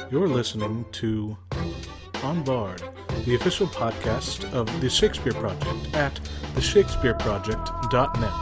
You're listening to On Bard, the official podcast of the Shakespeare Project at theshakespeareproject.net.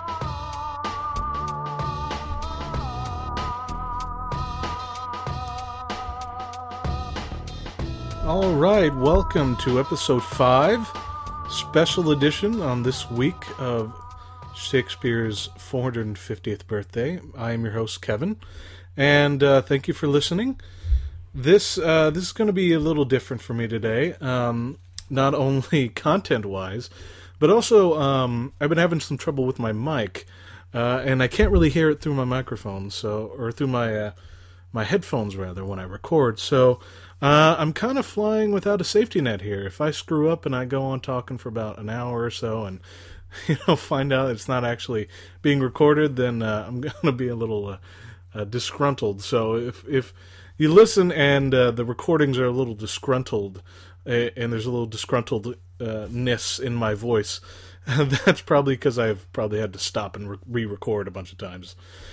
All right, welcome to episode 5, special edition on this week of Shakespeare's 450th birthday. I am your host, Kevin, and thank you for listening. This is going to be a little different for me today, not only content-wise, but also I've been having some trouble with my mic, and I can't really hear it through my microphone, or through my headphones, rather, when I record, so I'm kind of flying without a safety net here. If I screw up and I go on talking for about an hour or so and find out it's not actually being recorded, then I'm going to be a little disgruntled. So if you listen and the recordings are a little disgruntled, and there's a little disgruntledness in my voice, that's probably because I've probably had to stop and re-record a bunch of times.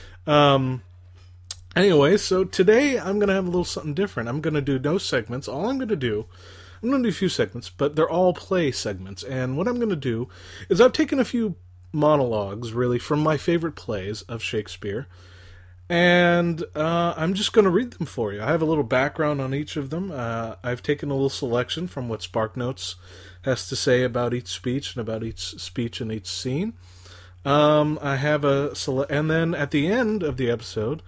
Anyway, so today I'm going to have a little something different. I'm going to do no segments. All I'm going to do a few segments, but they're all play segments. And what I'm going to do is I've taken a few monologues, really, from my favorite plays of Shakespeare, and I'm just going to read them for you. I have a little background on each of them. I've taken a little selection from what SparkNotes has to say about each speech and about each speech and each scene. I have and then at the end of the episode,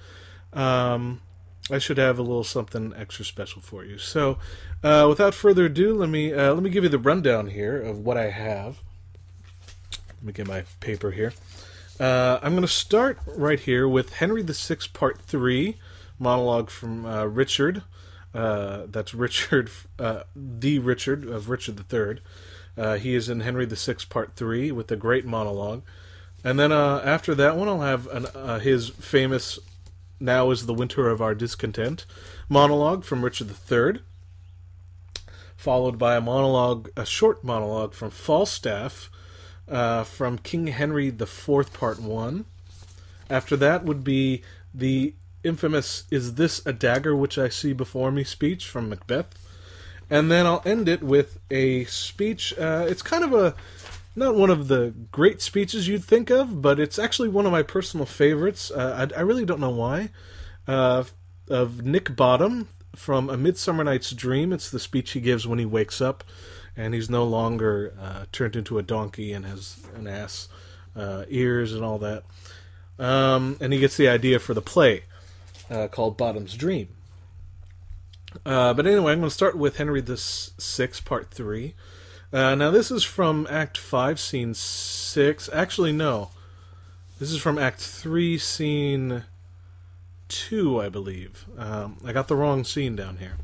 I should have a little something extra special for you. So, without further ado, let me give you the rundown here of what I have. Let me get my paper here. I'm going to start right here with Henry VI, Part 3, monologue from Richard. That's Richard, the Richard of Richard III. He is in Henry VI, Part 3, with a great monologue. And then after that one, I'll have his famous "Now is the Winter of Our Discontent" monologue from Richard III, followed by a short monologue from Falstaff, from King Henry IV, Part 1. After that would be the infamous "Is this a dagger which I see before me" speech from Macbeth. And then I'll end it with a speech, it's kind of not one of the great speeches you'd think of, but it's actually one of my personal favorites. I really don't know why. Of Nick Bottom from A Midsummer Night's Dream. It's the speech he gives when he wakes up and he's no longer turned into a donkey and has an ass ears and all that. And he gets the idea for the play called Bottom's Dream. But anyway, I'm going to start with Henry VI, Part 3. Now, this is from Act 5, Scene 6. Actually, no. This is from Act 3, Scene 2, I believe. I got the wrong scene down here.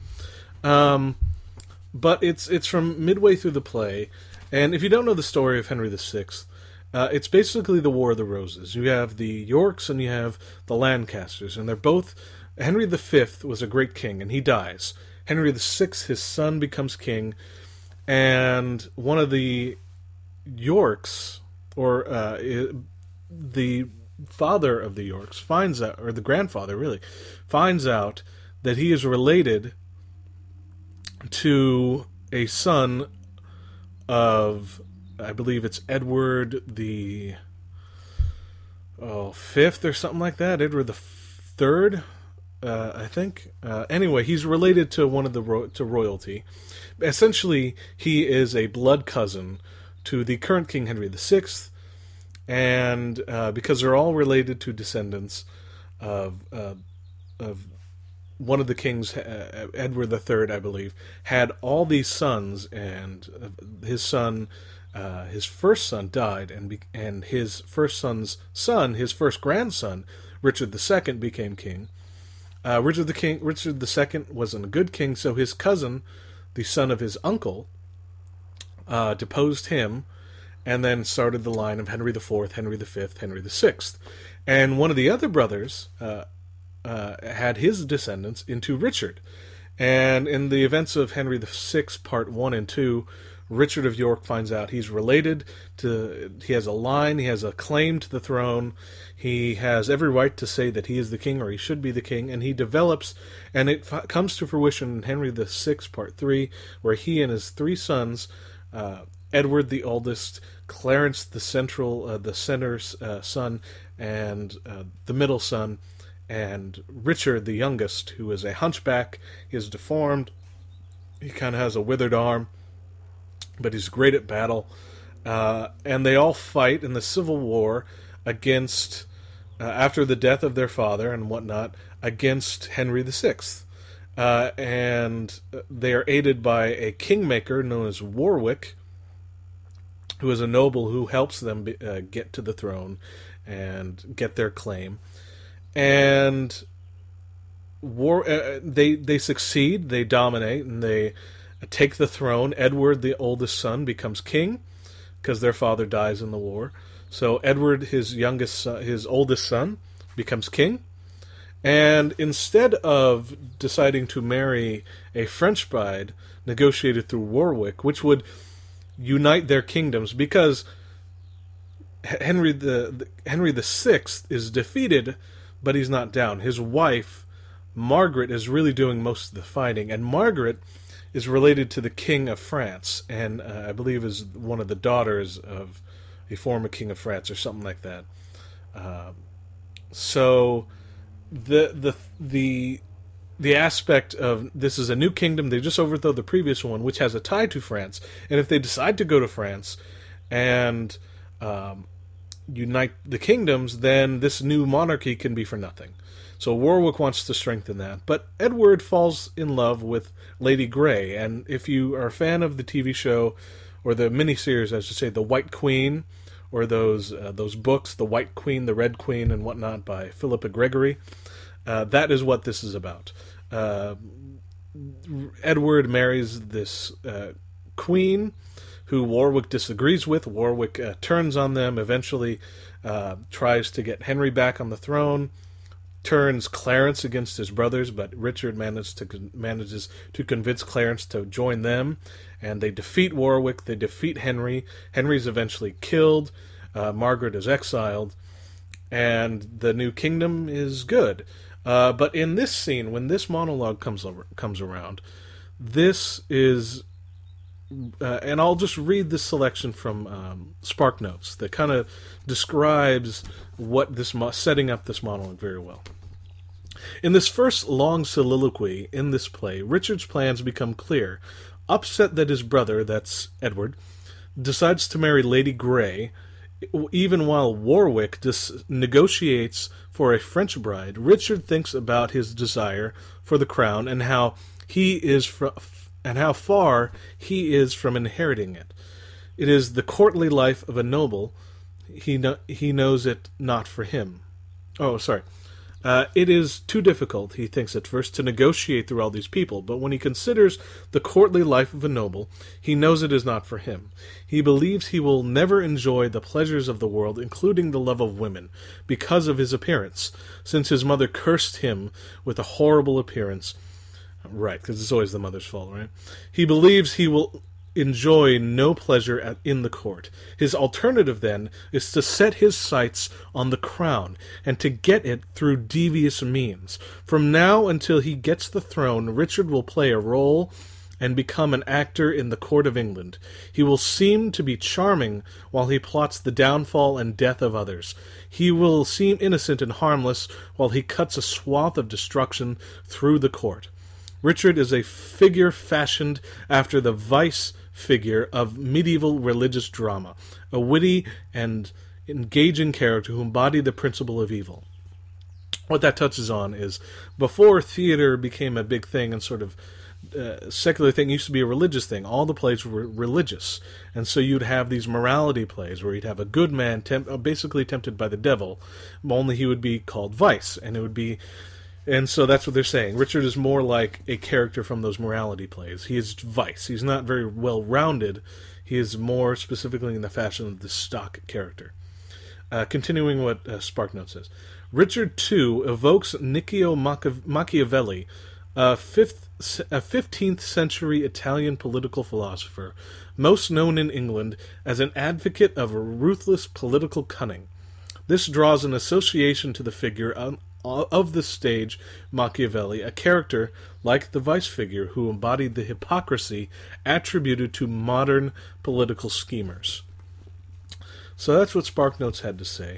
But it's from midway through the play. And if you don't know the story of Henry VI, it's basically the War of the Roses. You have the Yorks and you have the Lancasters. And they're both... Henry V was a great king, and he dies. Henry VI, his son, becomes king. And one of the Yorks, or the father of the Yorks, finds out, or the grandfather really, finds out that he is related to a son of, I believe it's Edward the fifth or something like that, Edward the third, I think. Anyway, he's related to one of to royalty. Essentially, he is a blood cousin to the current King Henry VI, and because they're all related to descendants of one of the kings, Edward III, I believe, had all these sons, and his first son died, and his first son's son, his first grandson, Richard II, became king. Richard II wasn't a good king, so his cousin, the son of his uncle, deposed him, and then started the line of Henry IV, Henry V, Henry VI. And one of the other brothers had his descendants into Richard. And in the events of Henry VI, Part 1 and 2, Richard of York finds out he's related to, he has a line, he has a claim to the throne, he has every right to say that he is the king, or he should be the king, and he develops, and it comes to fruition in Henry VI, Part 3, where he and his three sons, Edward the oldest, Clarence the center's son, and the middle son, and Richard the youngest, who is a hunchback. He is deformed, he kind of has a withered arm, but he's great at battle, and they all fight in the Civil War against, after the death of their father and whatnot, against Henry VI. And they are aided by a kingmaker known as Warwick, who is a noble who helps them get to the throne and get their claim. And they succeed, they dominate, and they take the throne. Edward, the oldest son, becomes king because their father dies in the war. So Edward, his oldest son, becomes king. And instead of deciding to marry a French bride negotiated through Warwick, which would unite their kingdoms, because Henry VI is defeated, but he's not down. His wife, Margaret, is really doing most of the fighting, and Margaret is related to the King of France, and I believe is one of the daughters of a former King of France, or something like that. So the aspect of this is a new kingdom, they just overthrow the previous one, which has a tie to France, and if they decide to go to France and unite the kingdoms, then this new monarchy can be for nothing. So Warwick wants to strengthen that. But Edward falls in love with Lady Grey, and if you are a fan of the TV show, or the miniseries, I should say, The White Queen, or those books, The White Queen, The Red Queen, and whatnot, by Philippa Gregory, that is what this is about. Edward marries this queen, who Warwick disagrees with. Warwick turns on them, eventually tries to get Henry back on the throne, turns Clarence against his brothers, but Richard manages to convince Clarence to join them, and they defeat Warwick, they defeat Henry. Henry's eventually killed, Margaret is exiled, and the new kingdom is good. But in this scene, when this monologue comes around, this is... and I'll just read this selection from SparkNotes that kind of describes what this setting up this monologue very well. In this first long soliloquy in this play, Richard's plans become clear. Upset that his brother, that's Edward, decides to marry Lady Grey, even while Warwick negotiates for a French bride, Richard thinks about his desire for the crown and how far he is from inheriting it. It is the courtly life of a noble. He knows it not for him. It is too difficult, he thinks at first, to negotiate through all these people, but when he considers the courtly life of a noble, he knows it is not for him. He believes he will never enjoy the pleasures of the world, including the love of women, because of his appearance, since his mother cursed him with a horrible appearance. Right, because it's always the mother's fault, right? He believes he will enjoy no pleasure in the court. His alternative, then, is to set his sights on the crown, and to get it through devious means. From now until he gets the throne, Richard will play a role and become an actor in the court of England. He will seem to be charming while he plots the downfall and death of others. He will seem innocent and harmless while he cuts a swath of destruction through the court. Richard is a figure fashioned after the vice figure of medieval religious drama, a witty and engaging character who embodied the principle of evil. What that touches on is, before theater became a big thing and sort of secular thing, used to be a religious thing. All the plays were religious, and so you'd have these morality plays where you'd have a good man basically tempted by the devil, only he would be called Vice, and it would be... And so that's what they're saying. Richard is more like a character from those morality plays. He is Vice. He's not very well-rounded. He is more specifically in the fashion of the stock character. Continuing what SparkNote says. Richard, too, evokes Niccolo Machiavelli, a fifth 15th century Italian political philosopher, most known in England as an advocate of a ruthless political cunning. This draws an association to the figure of the stage Machiavelli, a character like the vice figure who embodied the hypocrisy attributed to modern political schemers. So that's what SparkNotes had to say.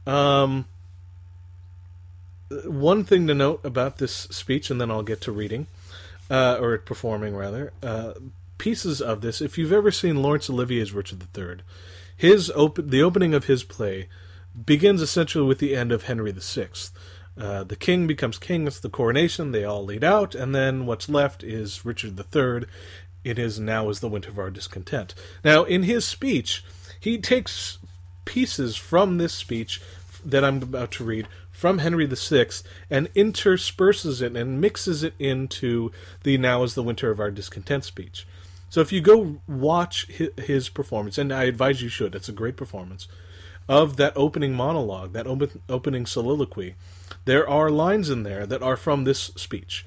One thing to note about this speech, and then I'll get to reading, or performing rather, pieces of this. If you've ever seen Laurence Olivier's Richard III, the opening of his play begins essentially with the end of Henry VI. The king becomes king, it's the coronation, they all lead out, and then what's left is Richard III. It is now is the winter of our discontent. Now, in his speech, he takes pieces from this speech that I'm about to read from Henry VI and intersperses it and mixes it into the now is the winter of our discontent speech. So if you go watch his performance, and I advise you should, it's a great performance, of that opening monologue, that opening soliloquy, there are lines in there that are from this speech.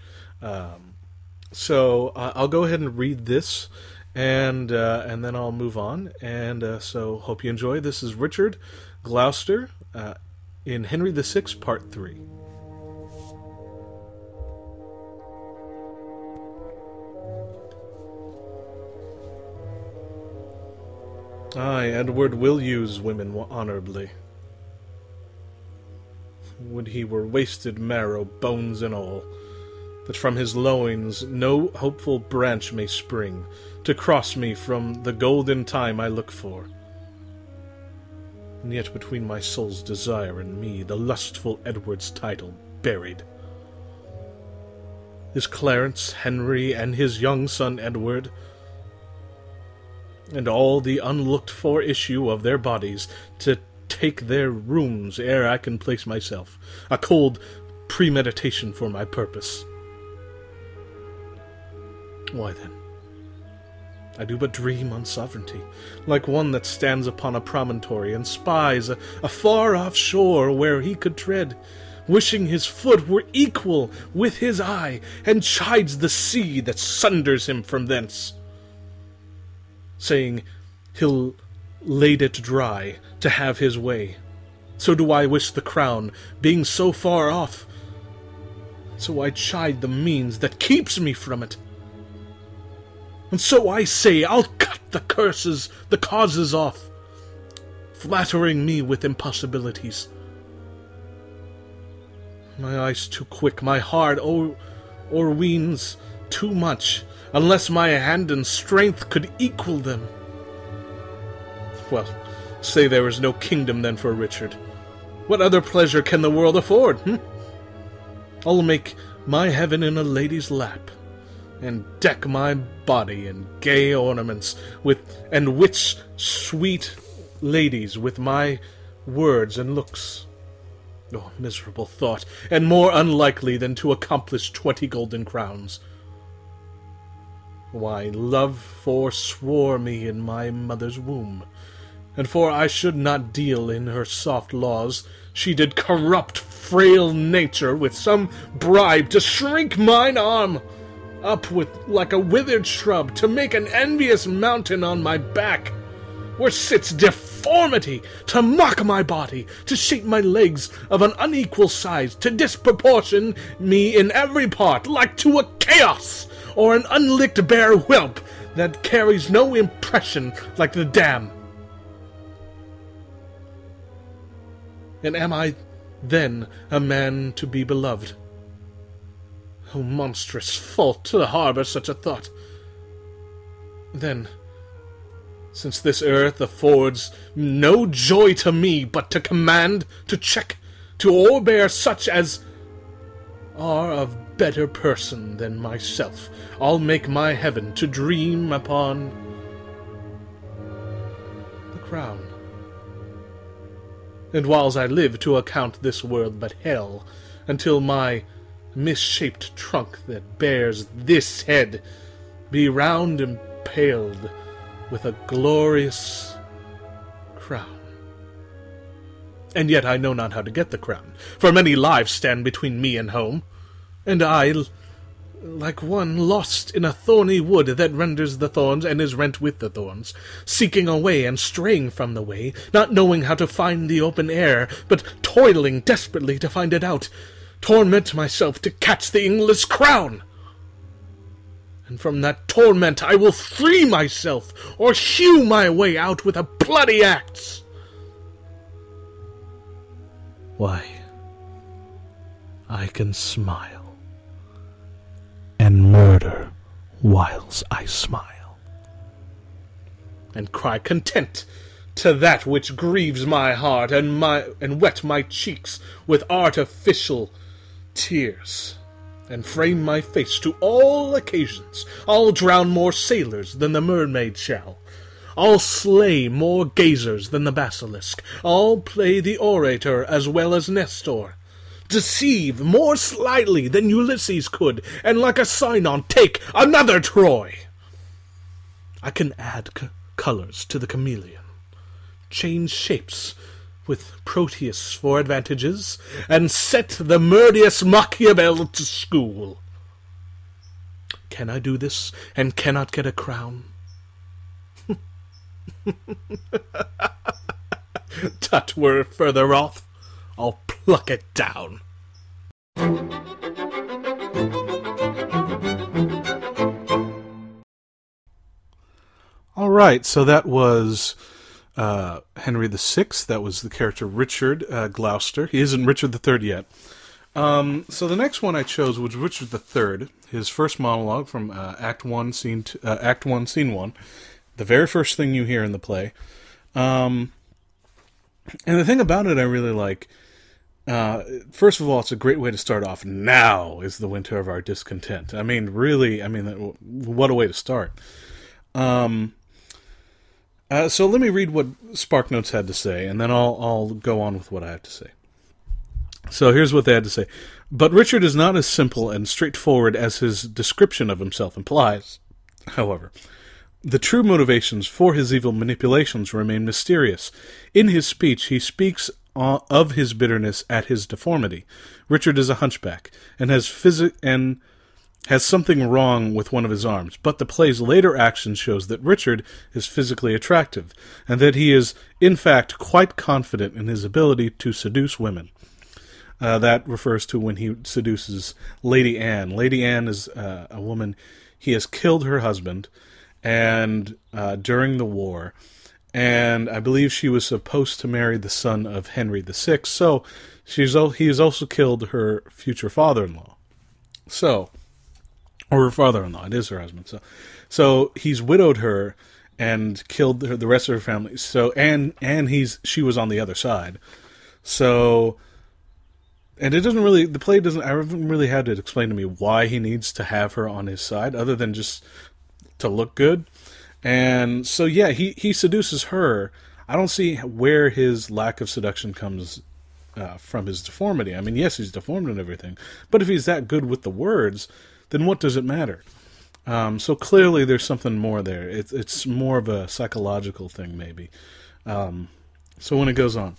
So I'll go ahead and read this, and then I'll move on. And so hope you enjoy. This is Richard Gloucester in Henry VI, Part 3. I, Edward, will use women honorably. Would he were wasted marrow, bones and all, that from his loins no hopeful branch may spring, to cross me from the golden time I look for. And yet between my soul's desire and me, the lustful Edward's title buried. Is Clarence, Henry, and his young son Edward, and all the unlooked-for issue of their bodies, to take their rooms ere I can place myself, a cold premeditation for my purpose. Why then, I do but dream on sovereignty, like one that stands upon a promontory and spies a far-off shore where he could tread, wishing his foot were equal with his eye, and chides the sea that sunders him from thence, saying he'll laid it dry to have his way. So do I wish the crown, being so far off, so I chide the means that keeps me from it. And so I say I'll cut the causes off, flattering me with impossibilities. My eyes too quick, my heart o'erweens too much, unless my hand and strength could equal them. Well, say there is no kingdom then for Richard. What other pleasure can the world afford, I'll make my heaven in a lady's lap, and deck my body in gay ornaments, and witch sweet ladies with my words and looks. Oh, miserable thought, and more unlikely than to accomplish 20 golden crowns. Why, love forswore me in my mother's womb, and for I should not deal in her soft laws, she did corrupt frail nature with some bribe to shrink mine arm up with like a withered shrub, to make an envious mountain on my back, where sits deformity, to mock my body, to shape my legs of an unequal size, to disproportion me in every part, like to a chaos, or an unlicked bare whelp that carries no impression like the dam. And am I then a man to be beloved? O monstrous fault to harbour such a thought! Then, since this earth affords no joy to me but to command, to check, to o'erbear such as are of better person than myself, I'll make my heaven to dream upon the crown. And whiles I live to account this world but hell, until my misshaped trunk that bears this head be round impaled with a glorious crown. And yet I know not how to get the crown, for many lives stand between me and home, and I like one lost in a thorny wood that renders the thorns and is rent with the thorns, seeking a way and straying from the way, not knowing how to find the open air, but toiling desperately to find it out, torment myself to catch the English crown. And from that torment I will free myself, or hew my way out with a bloody axe. Why, I can smile and murder whiles I smile, and cry content to that which grieves my heart, and wet my cheeks with artificial tears, and frame my face to all occasions. I'll drown more sailors than the mermaid shall. I'll slay more gazers than the basilisk. I'll play the orator as well as Nestor, deceive more slyly than Ulysses could, and like a Sinon take another Troy. I can add colors to the chameleon, change shapes with Proteus for advantages, and set the murderous Machiavel to school. Can I do this, and cannot get a crown? Tut were further off, I'll pluck it down. All right, so that was Henry VI. That was the character Richard Gloucester. He isn't Richard III yet. So the next one I chose was Richard III, his first monologue from Act 1, Scene 1. The very first thing you hear in the play. And the thing about it I really like, first of all, it's a great way to start off. Now is the winter of our discontent. I mean, really, what a way to start. So let me read what SparkNotes had to say, and then I'll go on with what I have to say. So here's what they had to say. But Richard is not as simple and straightforward as his description of himself implies. However, the true motivations for his evil manipulations remain mysterious. In his speech, he speaks of his bitterness at his deformity. Richard is a hunchback, and has something wrong with one of his arms, but the play's later action shows that Richard is physically attractive, and that he is, in fact, quite confident in his ability to seduce women. That refers to when he seduces Lady Anne. Lady Anne is a woman. He has killed her husband, and during the war, and I believe she was supposed to marry the son of Henry VI, so he has also killed her future father-in-law. Or her father-in-law, it is her husband. So he's widowed her and killed the rest of her family. So she was on the other side. So, and it doesn't really, the play doesn't, I haven't really had it explain to me why he needs to have her on his side, other than just to look good. And so, yeah, he seduces her. I don't see where his lack of seduction comes from his deformity. I mean, yes, he's deformed and everything, but if he's that good with the words, then what does it matter? So clearly there's something more there. It's more of a psychological thing, maybe. So when it goes on,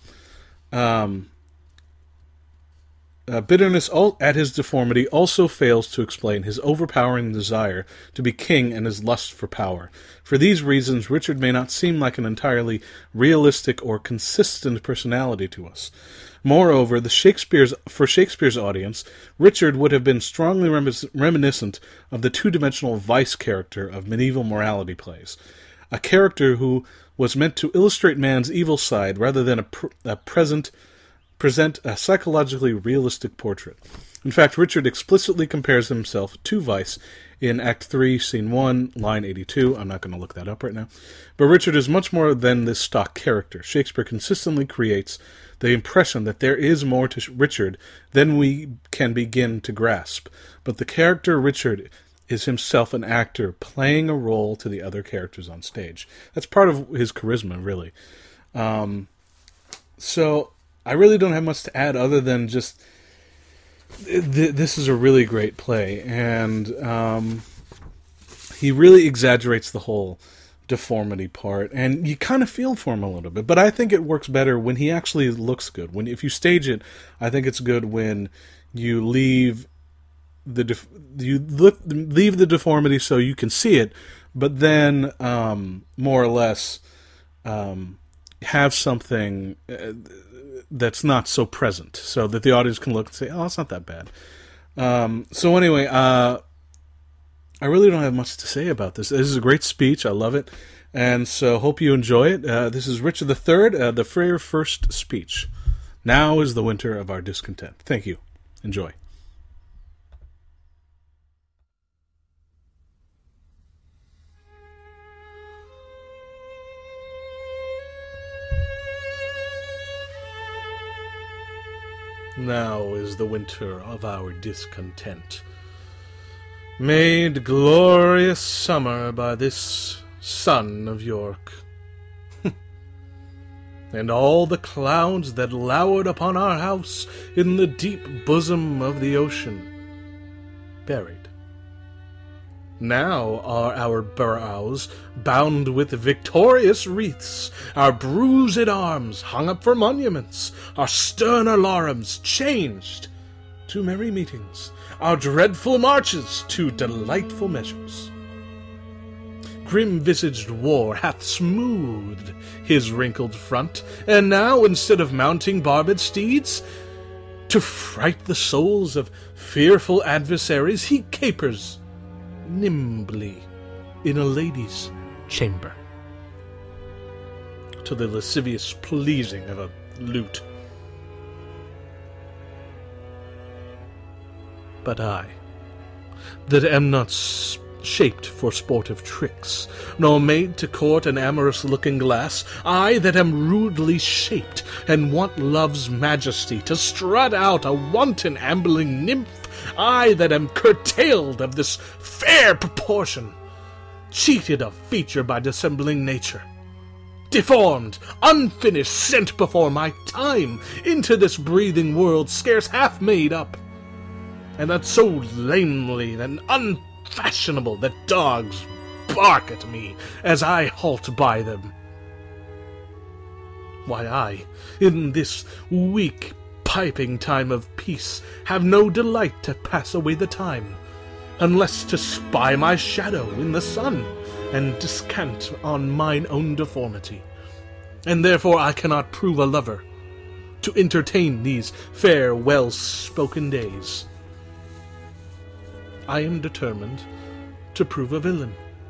bitterness at his deformity also fails to explain his overpowering desire to be king and his lust for power. For these reasons, Richard may not seem like an entirely realistic or consistent personality to us. Moreover, for Shakespeare's audience, Richard would have been strongly reminiscent of the two-dimensional vice character of medieval morality plays, a character who was meant to illustrate man's evil side rather than present a psychologically realistic portrait. In fact, Richard explicitly compares himself to Vice in Act 3, Scene 1, line 82. I'm not going to look that up right now. But Richard is much more than this stock character. Shakespeare consistently creates the impression that there is more to Richard than we can begin to grasp. But the character Richard is himself an actor playing a role to the other characters on stage. That's part of his charisma, really. So I really don't have much to add other than just this is a really great play, and he really exaggerates the whole deformity part, and you kind of feel for him a little bit, but I think it works better when he actually looks good. If you stage it, I think it's good when you leave you leave the deformity so you can see it, but then more or less have something that's not so present, so that the audience can look and say, "Oh, it's not that bad." So anyway, I really don't have much to say about this. This is a great speech. I love it, and so hope you enjoy it. This is Richard III, the Freyr First speech. Now is the winter of our discontent. Thank you. Enjoy. Now is the winter of our discontent, made glorious summer by this son of York. And all the clouds that lowered upon our house in the deep bosom of the ocean, buried. Now are our brows bound with victorious wreaths, our bruised arms hung up for monuments, our stern alarums changed to merry meetings, our dreadful marches to delightful measures. Grim-visaged war hath smoothed his wrinkled front, and now, instead of mounting barbed steeds, to fright the souls of fearful adversaries, he capers nimbly in a lady's chamber, to the lascivious pleasing of a lute. But I, that am not shaped for sportive tricks, nor made to court an amorous looking-glass, I that am rudely shaped, and want love's majesty, to strut out a wanton ambling nymph, I that am curtailed of this fair proportion, cheated of feature by dissembling nature, deformed, unfinished, sent before my time into this breathing world scarce half made up, and that so lamely and unfashionable that dogs bark at me as I halt by them. Why, I, in this weak piping time of peace, have no delight to pass away the time, unless to spy my shadow in the sun, and descant on mine own deformity. And therefore I cannot prove a lover, to entertain these fair, well-spoken days. I am determined to prove a villain,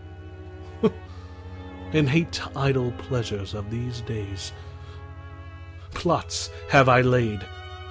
and hate idle pleasures of these days. Plots have I laid,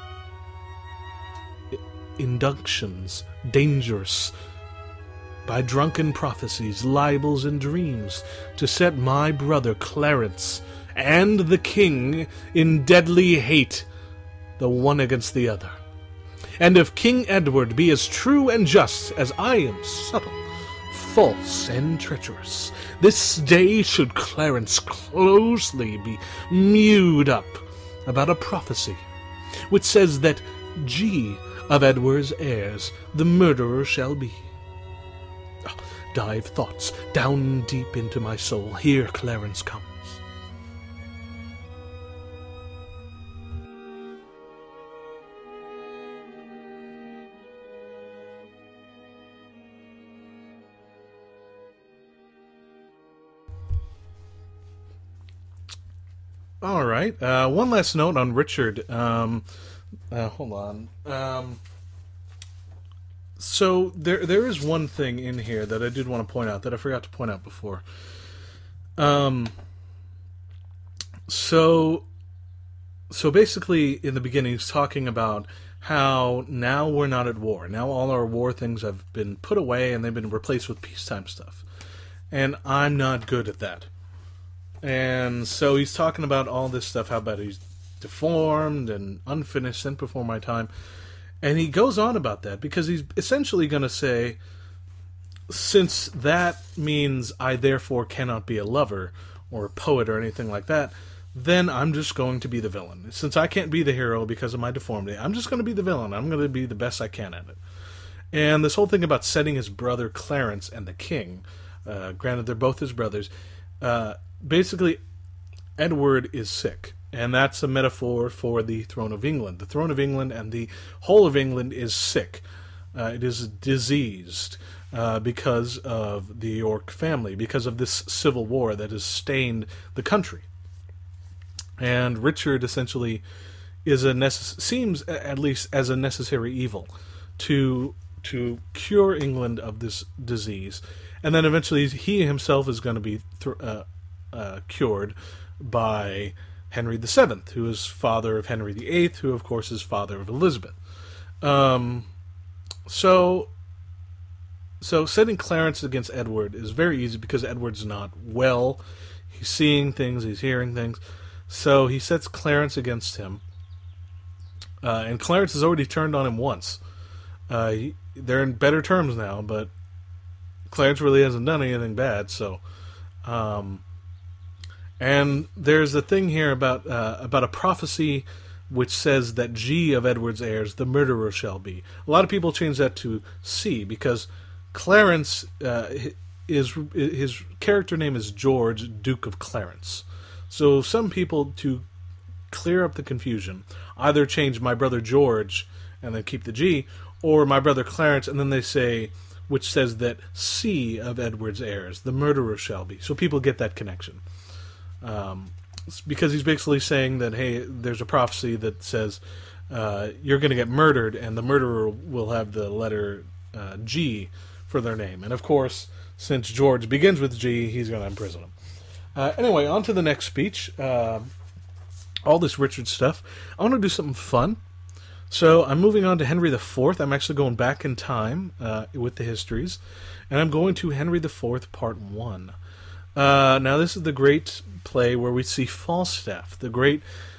inductions dangerous, by drunken prophecies, libels, and dreams, to set my brother Clarence and the king in deadly hate, the one against the other. And if King Edward be as true and just as I am subtle, false, and treacherous, this day should Clarence closely be mewed up about a prophecy, which says that G of Edward's heirs the murderer shall be. Dive thoughts down deep into my soul. Here Clarence comes. All right. One last note on Richard. Hold on. So there is one thing in here that I did want to point out that I forgot to point out before. So basically, in the beginning, he's talking about how now we're not at war. Now all our war things have been put away and they've been replaced with peacetime stuff. And I'm not good at that. And so he's talking about all this stuff, how about he's deformed and unfinished, sent before my time. And he goes on about that because he's essentially going to say, since that means I therefore cannot be a lover or a poet or anything like that, then I'm just going to be the villain. Since I can't be the hero because of my deformity, I'm just going to be the villain. I'm going to be the best I can at it. And this whole thing about setting his brother Clarence and the king, granted they're both his brothers, basically Edward is sick. And that's a metaphor for the throne of England. The throne of England and the whole of England is sick. It is diseased because of the York family, because of this civil war that has stained the country. And Richard essentially is seems at least as a necessary evil to cure England of this disease, and then eventually he himself is going to be cured by Henry VII, who is father of Henry VIII, who of course is father of Elizabeth. So setting Clarence against Edward is very easy because Edward's not well. He's seeing things, he's hearing things. So he sets Clarence against him. And Clarence has already turned on him once. They're in better terms now, but Clarence really hasn't done anything bad. So, and there's a thing here about a prophecy which says that G of Edward's heirs, the murderer shall be. A lot of people change that to C because Clarence his character name is George, Duke of Clarence. So some people, to clear up the confusion, either change my brother George and then keep the G, or my brother Clarence, and then they say, which says that C of Edward's heirs, the murderer shall be. So people get that connection. Because he's basically saying that, hey, there's a prophecy that says you're going to get murdered, and the murderer will have the letter G for their name. And of course, since George begins with G, he's going to imprison him. Anyway, on to the next speech. All this Richard stuff. I want to do something fun. So I'm moving on to Henry IV. I'm actually going back in time with the histories. And I'm going to Henry IV, Part 1. Now, this is the great play where we see Falstaff, the great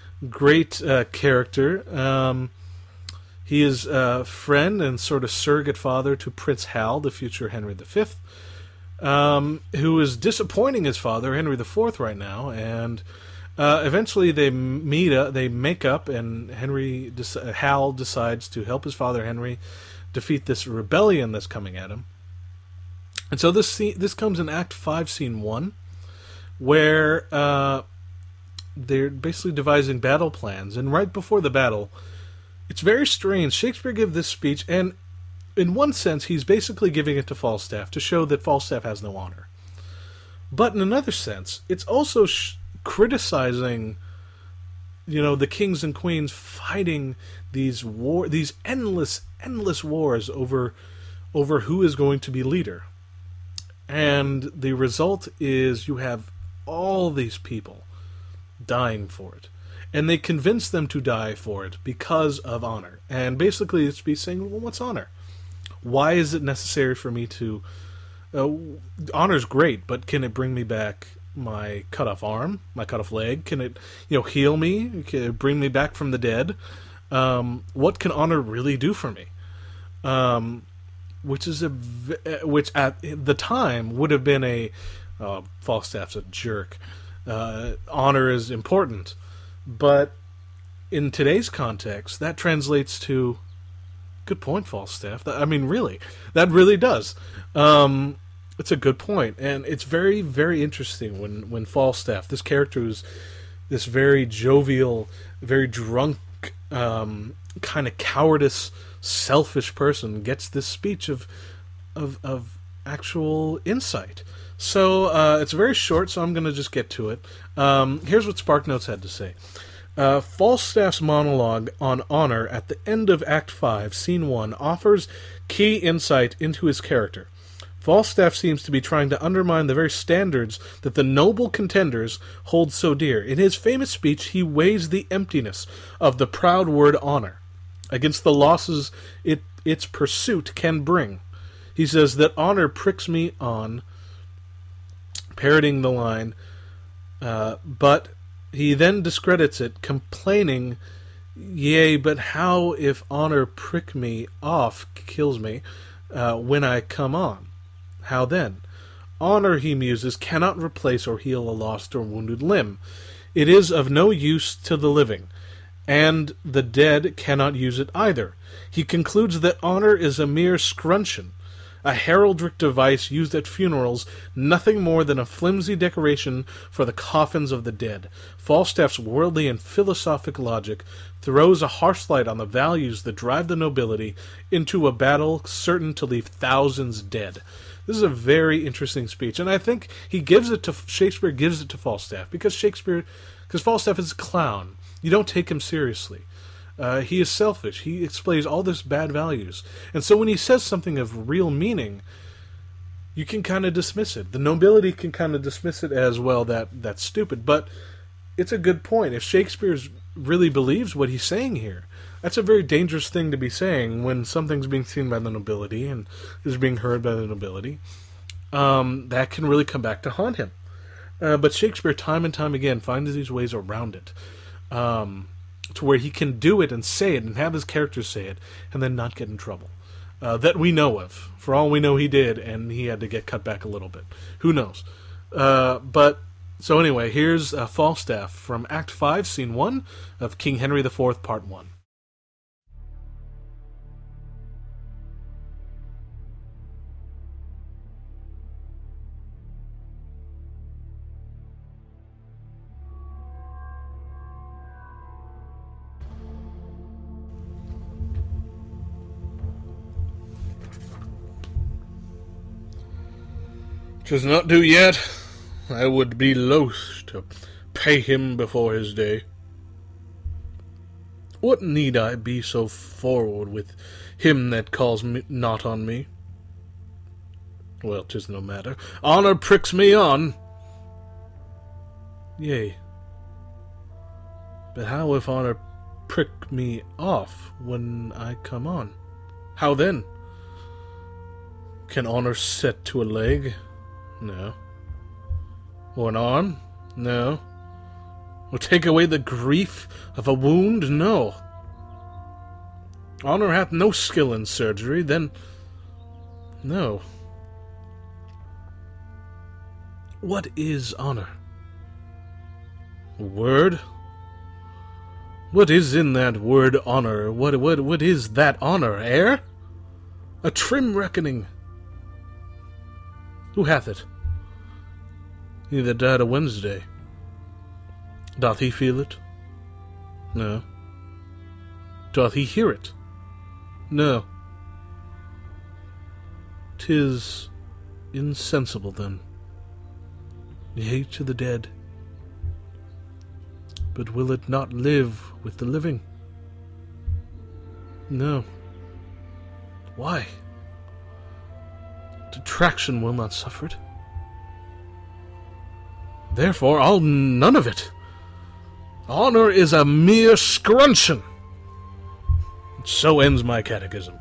character. He is a friend and sort of surrogate father to Prince Hal, the future Henry V, who is disappointing his father, Henry IV, right now. And eventually they make up, and Hal decides to help his father Henry defeat this rebellion that's coming at him. And so this comes in Act 5, Scene 1, where they're basically devising battle plans. And right before the battle, it's very strange. Shakespeare gives this speech, and in one sense, he's basically giving it to Falstaff to show that Falstaff has no honor. But in another sense, it's also criticizing, the kings and queens fighting these endless wars over who is going to be leader. And the result is you have all these people dying for it. And they convince them to die for it because of honor. And basically it's be saying, well, what's honor? Why is it necessary for me to... honor's great, but can it bring me back my cut-off arm, my cut-off leg? Can it, heal me? Can it bring me back from the dead? What can honor really do for me? Which at the time would have been Falstaff's a jerk. Honor is important. But in today's context, that translates to, good point, Falstaff. Really, that really does. It's a good point. And it's very, very interesting when Falstaff, this character who's this very jovial, very drunk, kind of cowardice, selfish person, gets this speech of actual insight. So it's very short, so I'm going to just get to it. Here's what SparkNotes had to say. Falstaff's monologue on honor at the end of Act 5, Scene 1, offers key insight into his character. Falstaff seems to be trying to undermine the very standards that the noble contenders hold so dear. In his famous speech, he weighs the emptiness of the proud word honor against the losses its pursuit can bring. He says that honor pricks me on, parroting the line, but he then discredits it, complaining, yea, but how if honor prick me off, kills me, when I come on? How then? Honor, he muses, cannot replace or heal a lost or wounded limb. It is of no use to the living, and the dead cannot use it either. He concludes that honor is a mere scruncheon, a heraldic device used at funerals, nothing more than a flimsy decoration for the coffins of the dead. Falstaff's worldly and philosophic logic throws a harsh light on the values that drive the nobility into a battle certain to leave thousands dead. This is a very interesting speech, and I think Shakespeare gives it to Falstaff, because Falstaff is a clown. You don't take him seriously. He is selfish. He displays all this bad values. And so when he says something of real meaning, you can kind of dismiss it. The nobility can kind of dismiss it as, well, that's stupid. But it's a good point. If Shakespeare really believes what he's saying here, that's a very dangerous thing to be saying when something's being seen by the nobility and is being heard by the nobility. That can really come back to haunt him. But Shakespeare, time and time again, finds these ways around it. To where he can do it and say it and have his characters say it and then not get in trouble. That we know of. For all we know, he did, and he had to get cut back a little bit. Who knows? So anyway, here's Falstaff from Act 5, Scene 1 of King Henry IV, Part 1. 'Tis not due yet. I would be loath to pay him before his day. What need I be so forward with him that calls not on me? Well, 'tis no matter. Honour pricks me on. Yea. But how if honour prick me off when I come on? How then? Can honour set to a leg? No. Or an arm? No. Or take away the grief of a wound? No. Honour hath no skill in surgery, then no. What is honour? A word? What is in that word honour? What is that honour, eh? A trim reckoning. Who hath it? He that died a Wednesday. Doth he feel it? No. Doth he hear it? No. 'Tis insensible, then. Yea, to the dead. But will it not live with the living? No. Why? Detraction will not suffer it. Therefore, I'll none of it. Honour is a mere scruncheon. So ends my catechism.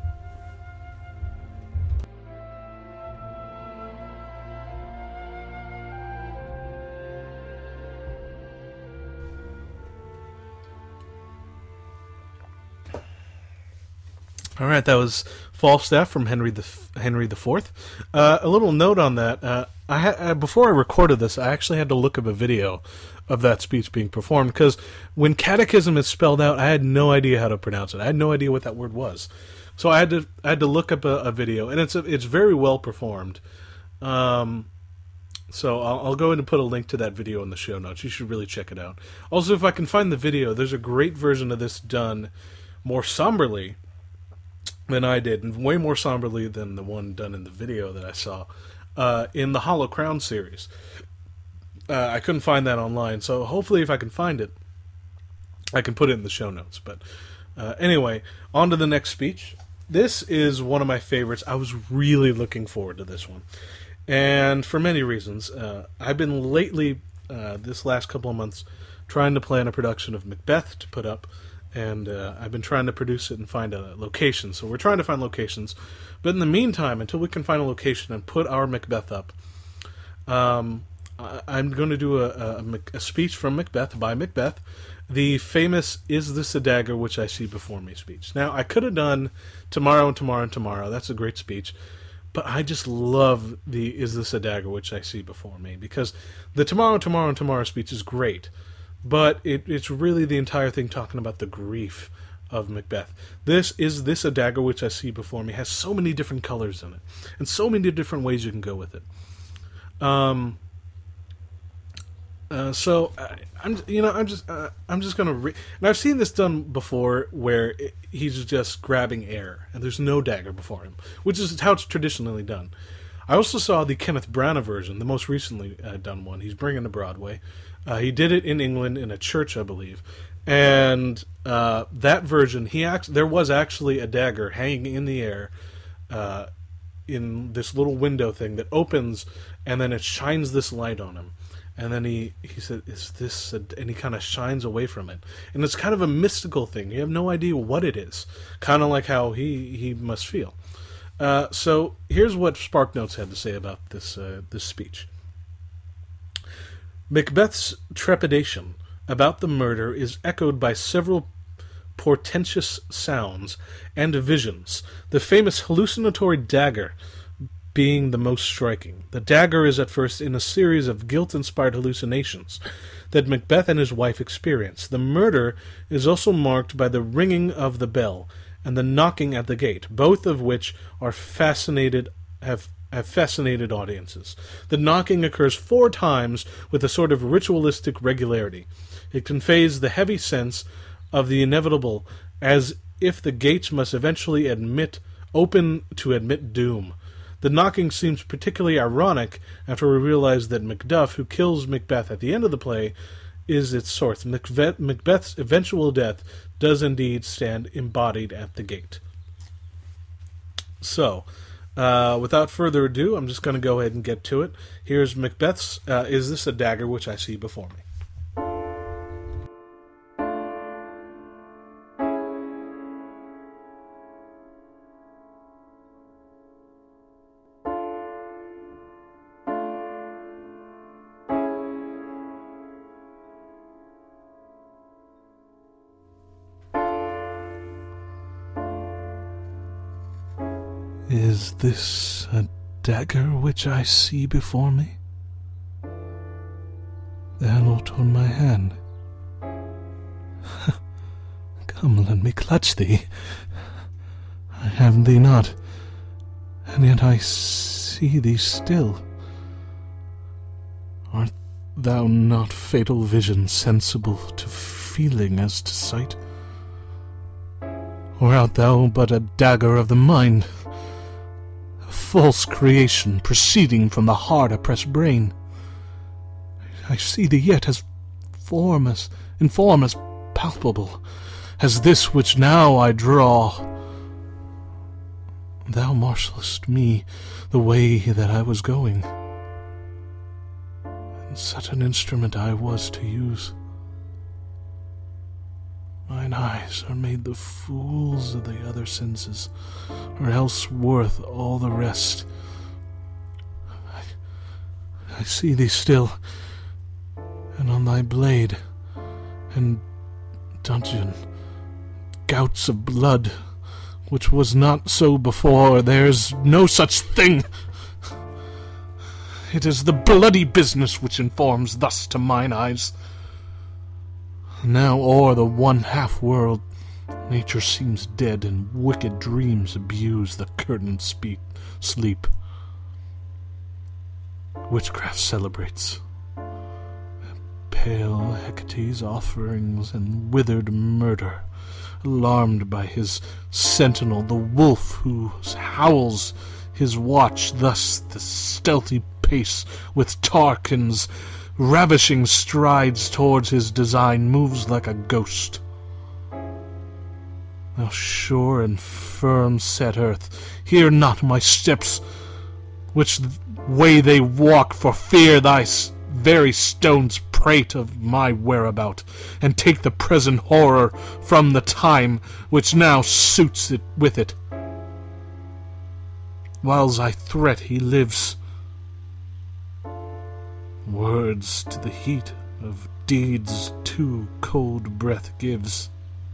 All right, that was Falstaff from Henry IV. A little note on that. Before I recorded this, I actually had to look up a video of that speech being performed, because when catechism is spelled out, I had no idea how to pronounce it. I had no idea what that word was. So I had to look up a video, and it's very well performed. So I'll go ahead and put a link to that video in the show notes. You should really check it out. Also, if I can find the video, there's a great version of this done more somberly than I did, and way more somberly than the one done in the video that I saw in the Hollow Crown series. I couldn't find that online, so hopefully if I can find it, I can put it in the show notes. But anyway, on to the next speech. This is one of my favorites. I was really looking forward to this one, and for many reasons. I've been lately, this last couple of months, trying to plan a production of Macbeth to put up, and I've been trying to produce it and find a location. So we're trying to find locations. But in the meantime, until we can find a location and put our Macbeth up, I'm going to do a speech from Macbeth, by Macbeth, the famous "Is This a Dagger Which I See Before Me" speech. Now, I could have done Tomorrow and Tomorrow and Tomorrow. That's a great speech. But I just love the "Is This a Dagger Which I See Before Me," because the Tomorrow and Tomorrow and Tomorrow speech is great. But it's really the entire thing talking about the grief of Macbeth. This a dagger which I see before me has so many different colors in it, and so many different ways you can go with it. So I'm just gonna and I've seen this done before where he's just grabbing air and there's no dagger before him, which is how it's traditionally done. I also saw the Kenneth Branagh version, the most recently done one. He's bringing to Broadway. He did it in England in a church, I believe, and that version there was actually a dagger hanging in the air in this little window thing that opens, and then it shines this light on him. And then he said, "Is this?" And he kind of shines away from it, and it's kind of a mystical thing. You have no idea what it is, kind of like how he must feel. So here's what SparkNotes had to say about this speech. Macbeth's trepidation about the murder is echoed by several portentous sounds and visions. The famous hallucinatory dagger being the most striking. The dagger is at first in a series of guilt-inspired hallucinations that Macbeth and his wife experience. The murder is also marked by the ringing of the bell and the knocking at the gate, both of which are have fascinated audiences. The knocking occurs 4 times with a sort of ritualistic regularity. It conveys the heavy sense of the inevitable, as if the gates must eventually open to admit doom. The knocking seems particularly ironic after we realize that Macduff, who kills Macbeth at the end of the play, is its source. Macbeth's eventual death does indeed stand embodied at the gate. So, without further ado, I'm just going to go ahead and get to it. Here's Macbeth's Is This a Dagger Which I See Before Me? Is this a dagger which I see before me? The hilt on my hand. Come, let me clutch thee. I have thee not, and yet I see thee still. Art thou not fatal vision sensible to feeling as to sight? Or art thou but a dagger of the mind? False creation proceeding from the hard-oppressed brain. I see thee yet as in form as palpable as this which now I draw. Thou marshalest me the way that I was going, and such an instrument I was to use. Mine eyes are made the fools of the other senses, or else worth all the rest. I see thee still, and on thy blade and dungeon gouts of blood, which was not so before. There's no such thing. It is the bloody business which informs thus to mine eyes. Now o'er the 1/2 world nature seems dead, and wicked dreams abuse the curtained sleep. Witchcraft celebrates pale Hecate's offerings, and withered murder, alarmed by his sentinel, the wolf who howls his watch. Thus the stealthy pace with Tarquin's ravishing strides towards his design moves like a ghost. Thou sure and firm set earth, hear not my steps, which way they walk, for fear thy very stones prate of my whereabout, and take the present horror from the time which now suits it with it. Whiles I threat he lives, words to the heat of deeds too cold breath gives.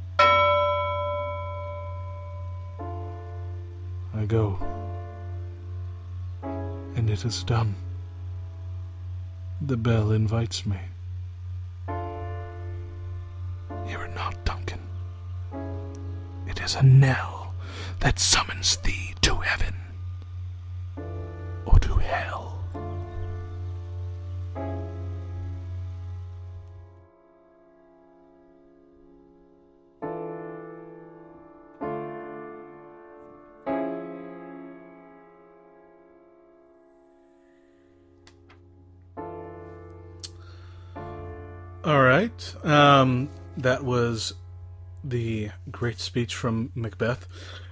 I go, and it is done. The bell invites me. Hear it not, Duncan. as a knell that summons thee to heaven or to hell. All right. That was the great speech from Macbeth.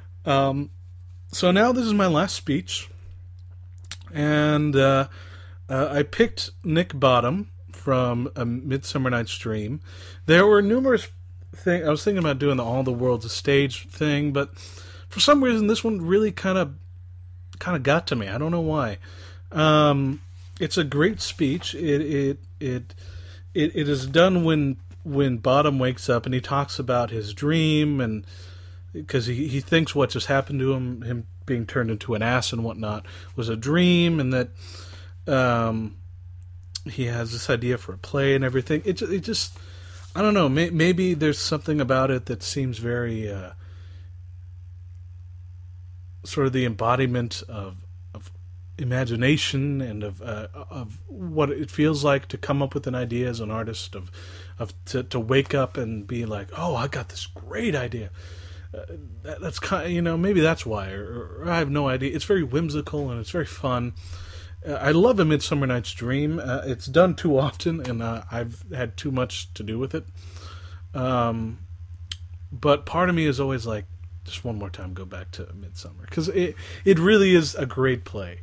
So now this is my last speech. And I picked Nick Bottom from A Midsummer Night's Dream. There were numerous things. I was thinking about doing the All the World's a Stage thing, but for some reason this one really kind of got to me. I don't know why. It's a great speech. It is done when Bottom wakes up and he talks about his dream, and because he thinks what just happened to him being turned into an ass and whatnot, was a dream, and that he has this idea for a play and everything. It just I don't know. Maybe there's something about it that seems very sort of the embodiment of imagination and of what it feels like to come up with an idea as an artist, to wake up and be like, oh, I got this great idea. That's kind of, maybe that's why, or I have no idea. It's very whimsical and it's very fun. I love A Midsummer Night's Dream. It's done too often, and I've had too much to do with it. But part of me is always like, just one more time, go back to Midsummer, because it really is a great play.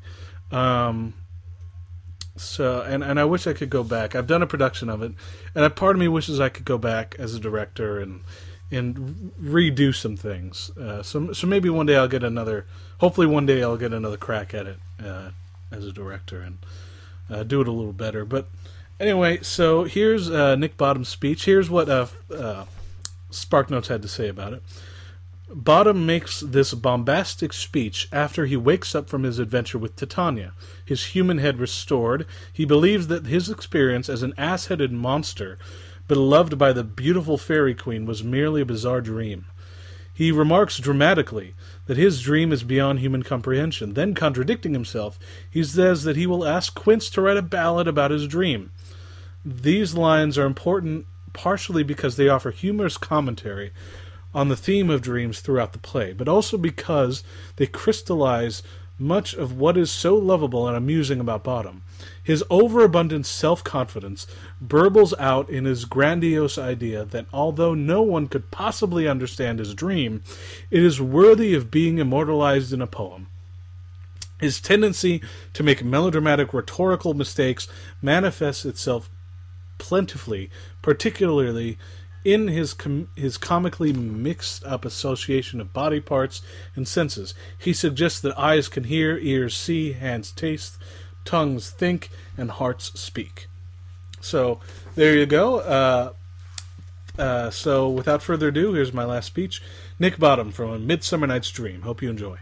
So I wish I could go back. I've done a production of it, and part of me wishes I could go back as a director and redo some things. So maybe one day I'll get another. Hopefully, one day I'll get another crack at it as a director and do it a little better. But anyway, so here's Nick Bottom's speech. Here's what SparkNotes had to say about it. Bottom makes this bombastic speech after he wakes up from his adventure with Titania. His human head restored, he believes that his experience as an ass-headed monster, beloved by the beautiful fairy queen, was merely a bizarre dream. He remarks dramatically that his dream is beyond human comprehension. Then, contradicting himself, he says that he will ask Quince to write a ballad about his dream. These lines are important partially because they offer humorous commentary on the theme of dreams throughout the play, but also because they crystallize much of what is so lovable and amusing about Bottom. His overabundant self-confidence burbles out in his grandiose idea that although no one could possibly understand his dream, it is worthy of being immortalized in a poem. His tendency to make melodramatic rhetorical mistakes manifests itself plentifully, particularly in his comically mixed-up association of body parts and senses. He suggests that eyes can hear, ears see, hands taste, tongues think, and hearts speak. So, there you go. So, without further ado, here's my last speech. Nick Bottom from A Midsummer Night's Dream. Hope you enjoy.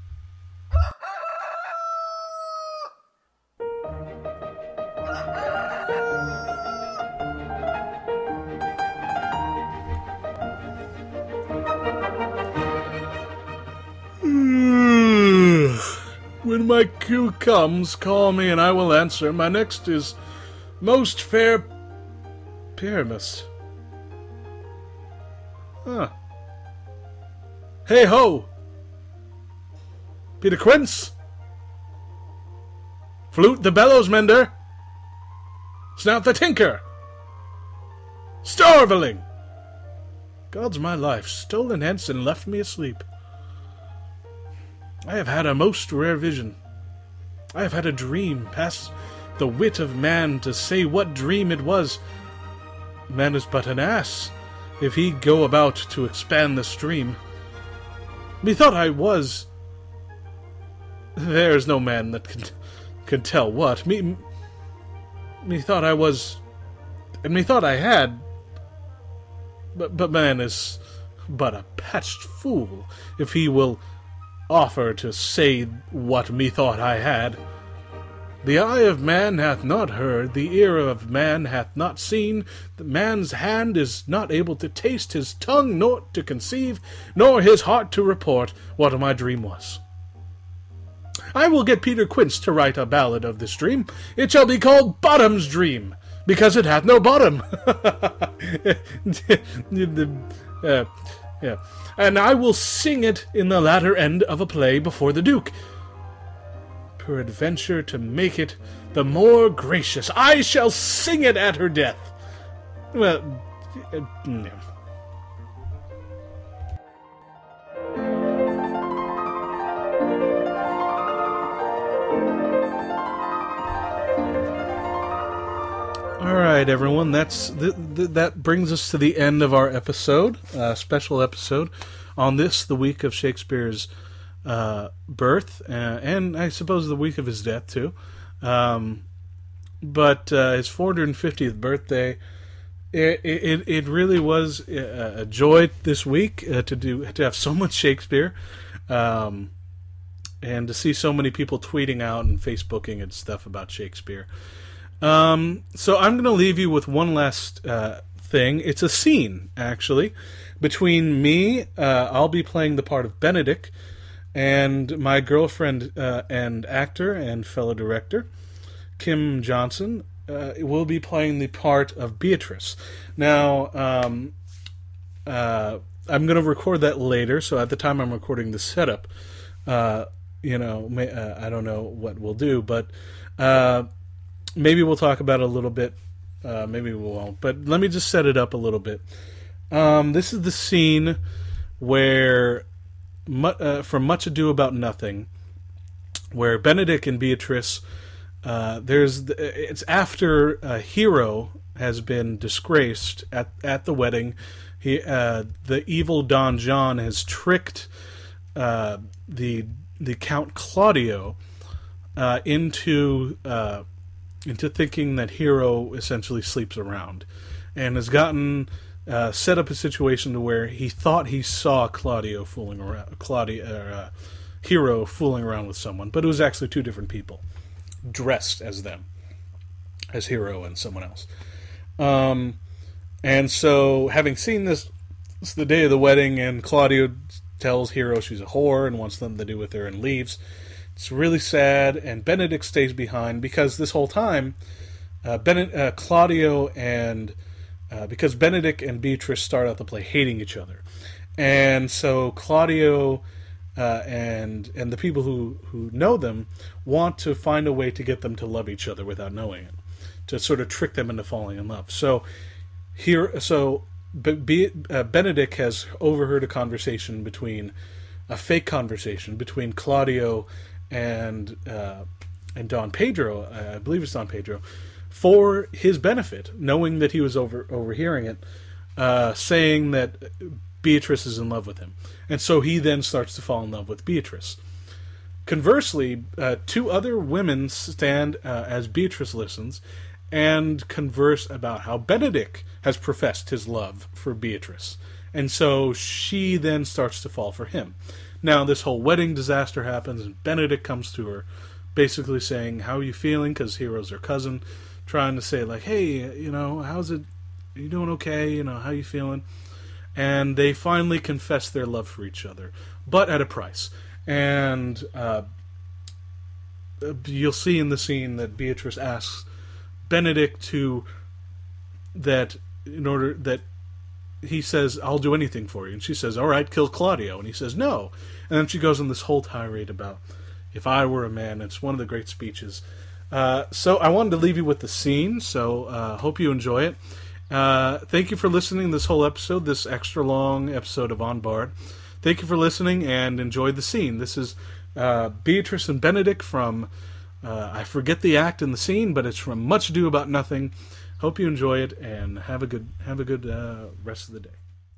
When my cue comes, call me and I will answer. My next is Most Fair Pyramus. Huh. Hey ho! Peter Quince! Flute the bellows mender! Snout the tinker! Starveling! God's my life, stolen hence and left me asleep. I have had a most rare vision. I have had a dream, past the wit of man to say what dream it was. Man is but an ass, if he go about to expand the stream. Methought I was... There is no man that can tell what. Methought I was... And methought I had... But man is but a patched fool, if he will... offer to say what methought I had. The eye of man hath not heard, the ear of man hath not seen, the man's hand is not able to taste, his tongue not to conceive, nor his heart to report what my dream was. I will get Peter Quince to write a ballad of this dream. It shall be called Bottom's Dream, because it hath no bottom. Yeah. And I will sing it in the latter end of a play before the Duke. Peradventure to make it the more gracious, I shall sing it at her death. Well, yeah. All right, everyone. That brings us to the end of our episode, special episode on this, the week of Shakespeare's birth, and I suppose the week of his death too. But his 450th birthday. It really was a joy this week to have so much Shakespeare, and to see so many people tweeting out and Facebooking and stuff about Shakespeare. So I'm going to leave you with one last thing. It's a scene, actually, between me. I'll be playing the part of Benedick, and my girlfriend and actor and fellow director, Kim Johnson, will be playing the part of Beatrice. Now, I'm going to record that later, so at the time I'm recording the setup, I don't know what we'll do, but maybe we'll talk about it a little bit. Maybe we won't. But let me just set it up a little bit. This is the scene where, from Much Ado About Nothing, where Benedick and Beatrice, it's after Hero has been disgraced at the wedding. The evil Don John has tricked the Count Claudio into thinking that Hero essentially sleeps around, and has gotten set up a situation to where he thought he saw Hero fooling around with someone, but it was actually two different people dressed as them, as Hero and someone else. And so, having seen this, it's the day of the wedding, and Claudio tells Hero she's a whore and wants nothing to do with her and leaves. It's really sad, and Benedick stays behind because this whole time, Claudio and because Benedick and Beatrice start out the play hating each other, and so Claudio and the people who know them want to find a way to get them to love each other without knowing it, to sort of trick them into falling in love. So Benedick has overheard a fake conversation between Claudio and Don Pedro, I believe it's Don Pedro, for his benefit, knowing that he was overhearing it, saying that Beatrice is in love with him. And so he then starts to fall in love with Beatrice. Conversely, two other women stand as Beatrice listens and converse about how Benedick has professed his love for Beatrice. And so she then starts to fall for him. Now, this whole wedding disaster happens, and Benedick comes to her, basically saying, how are you feeling? Because Hero's her cousin, trying to say, like, hey, how's it? Are you doing okay? How you feeling? And they finally confess their love for each other, but at a price. And you'll see in the scene that Beatrice asks Benedick he says, I'll do anything for you. And she says, all right, kill Claudio. And he says, no. And then she goes on this whole tirade about, if I were a man. It's one of the great speeches. So I wanted to leave you with the scene, so hope you enjoy it. Thank you for listening to this whole episode, this extra long episode of On Bard. Thank you for listening, and enjoy the scene. This is Beatrice and Benedick from, I forget the act and the scene, but it's from Much Ado About Nothing. Hope you enjoy it, and have a good rest of the day.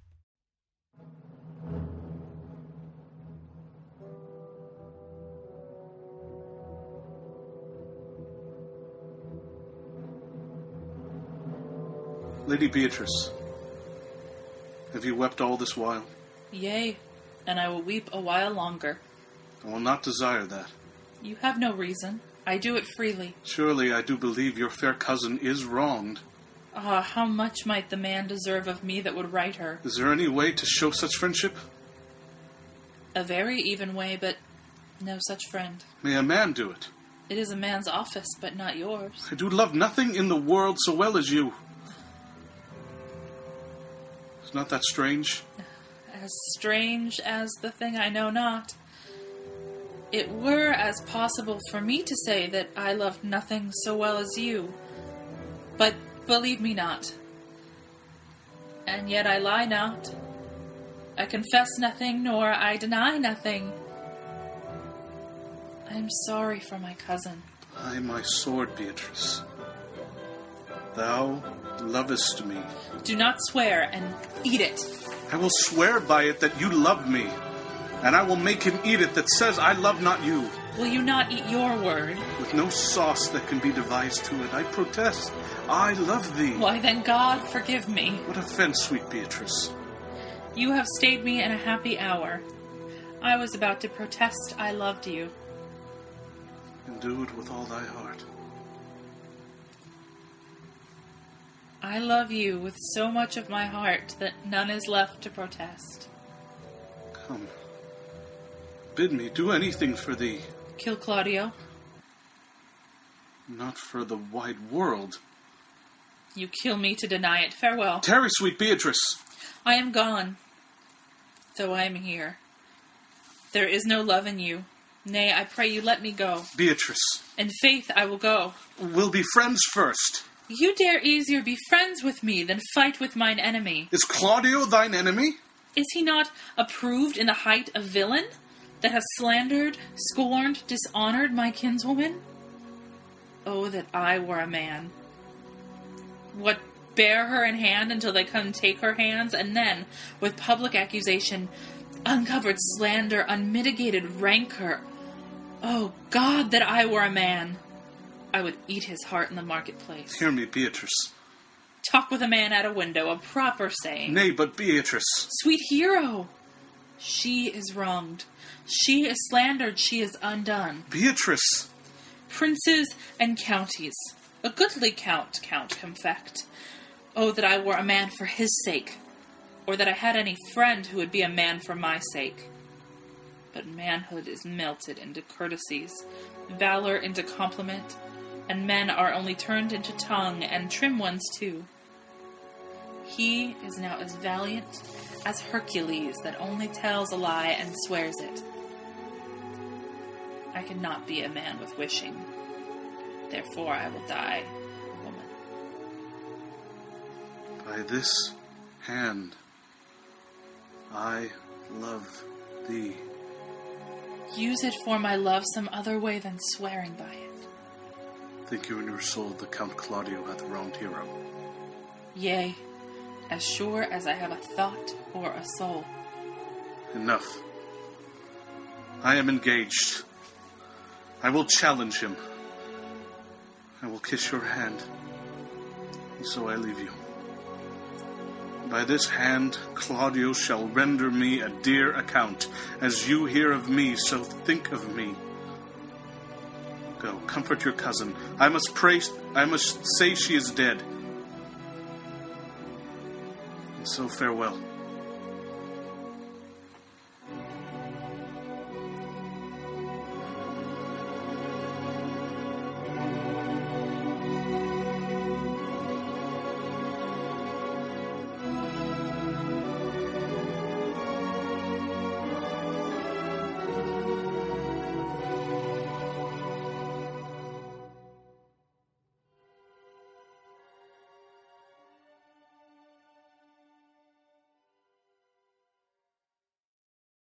Lady Beatrice, have you wept all this while? Yea, and I will weep a while longer. I will not desire that. You have no reason. I do it freely. Surely I do believe your fair cousin is wronged. Ah, how much might the man deserve of me that would right her? Is there any way to show such friendship? A very even way, but no such friend. May a man do it? It is a man's office, but not yours. I do love nothing in the world so well as you. Is not that strange? As strange as the thing I know not. It were as possible for me to say that I loved nothing so well as you. But believe me not. And yet I lie not. I confess nothing, nor I deny nothing. I am sorry for my cousin. By my sword, Beatrice. Thou lovest me. Do not swear, and eat it. I will swear by it that you love me, and I will make him eat it that says I love not you. Will you not eat your word? With no sauce that can be devised to it, I protest, I love thee. Why then, God forgive me. What offense, sweet Beatrice? You have stayed me in a happy hour. I was about to protest I loved you. And do it with all thy heart. I love you with so much of my heart that none is left to protest. Come. Bid me do anything for thee. Kill Claudio. Not for the wide world. You kill me to deny it. Farewell. Tarry, sweet Beatrice. I am gone, though I am here. There is no love in you. Nay, I pray you let me go. Beatrice. In faith I will go. We'll be friends first. You dare easier be friends with me than fight with mine enemy. Is Claudio thine enemy? Is he not approved in the height a villain, that has slandered, scorned, dishonored my kinswoman? Oh, that I were a man. What, bear her in hand until they come take her hands, and then, with public accusation, uncovered slander, unmitigated rancor. Oh, God, that I were a man! I would eat his heart in the marketplace. Hear me, Beatrice. Talk with a man at a window, a proper saying. Nay, but Beatrice. Sweet hero! She is wronged. She is slandered. She is undone. Beatrice! Princes and counties. A goodly Count confect. Oh, that I were a man for his sake. Or that I had any friend who would be a man for my sake. But manhood is melted into courtesies, valor into compliment, and men are only turned into tongue, and trim ones too. He is now as valiant as Hercules that only tells a lie and swears it. I cannot be a man with wishing. Therefore I will die a woman. By this hand, I love thee. Use it for my love some other way than swearing by it. Think you in your soul the Count Claudio hath wronged hero? Yea, as sure as I have a thought or a soul. Enough. I am engaged. I will challenge him. I will kiss your hand. And so I leave you. By this hand, Claudio shall render me a dear account. As you hear of me, so think of me. Go, comfort your cousin. I must say she is dead. And so farewell.